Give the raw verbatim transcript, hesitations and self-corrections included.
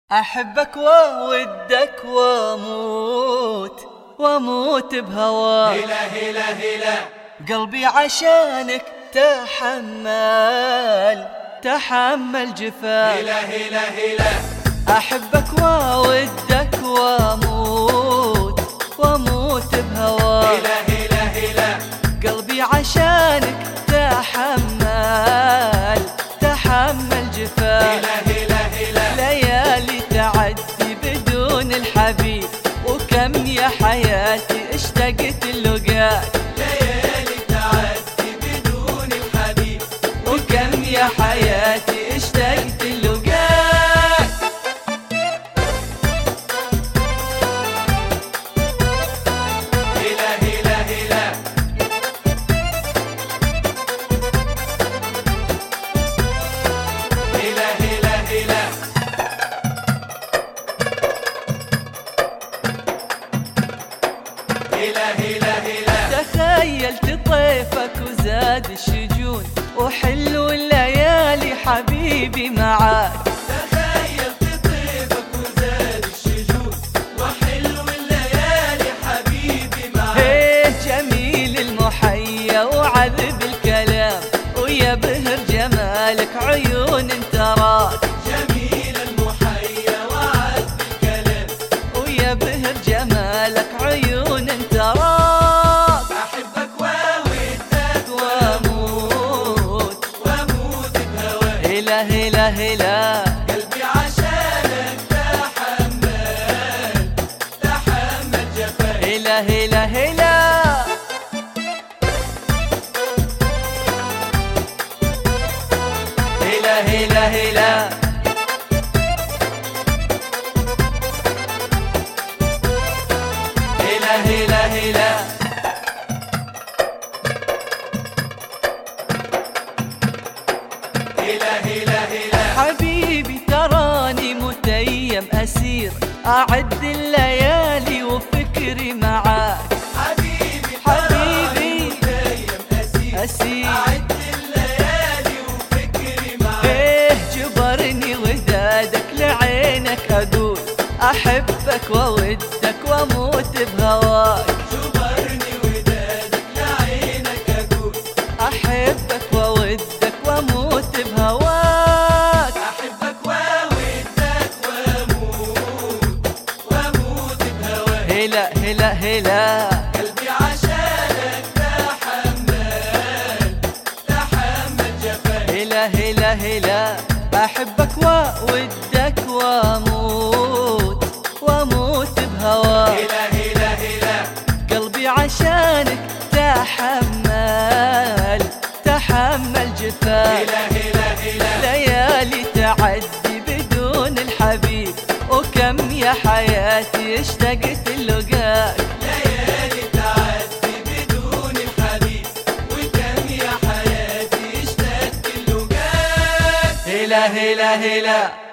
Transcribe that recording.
أحبك وودك واموت واموت بهواك. هلا هلا هلا قلبي عشانك تحمل تحمل جفاك. هلا هلا هلا أحبك وودك واموت واموت بهواك. هلا هلا هلا قلبي عشانك تحمل تحمل جفاك. هلا هلا هلا ليالي تعدي بدون الحبيب، وكم يا حياتي اشتقت لقاك. ليالي تعدي بدون الحبيب، وكم يا حياتي اشتقت لقاك. هلا هلا هلا هلا هلا هلا هلا هلا هلا تخيلت طيفك وزاد الشجون، وحلو الليالي حبيبي معاك. تخيلت طيبك وزاد الشجون، وحلو الليالي حبيبي معاك. هيه جميل المحيا وعذب الكلام، ويا بهر جمالك عيون تراك. جميل المحيا وعذب الكلام، ويا بهر جمالك عيون تراك. أحبك وودك واموت واموت بهواك. هلا هلا هلا قلبي عشانك تحمل تحمل جفاك. هلا هلا هلا هلا هلا هلا هلا هلا هلا هلا هلا هلا حبيبي تراني متيم أسير، أعد الليالي وفكري معاك. حبيبي حبيبي متيم أسير، أسير أعد الليالي وفكري معاك. ايه جبرني ودادك لعينك أقول، أحبك وودك واموت بهواك. جبرني ودادك لعينك أقول، أحبك وودك واموت بهواك. أحبك وودك واموت واموت بهواك. هلا هلا هلا قلبي عشانك تحمل تحمل جفاك. هلا هلا هلا أحبك وودك واموت واموت بهواك. هلا هلا هلا قلبي عشانك تحمل تحمل جفاك. هلا هلا هلا ليالي تعدي بدون الحبيب، وكم يا حياتي اشتقت لقاك. ليالي تعدي بدون الحبيب، وكم يا حياتي اشتقت لقاك. هلا هلا هلا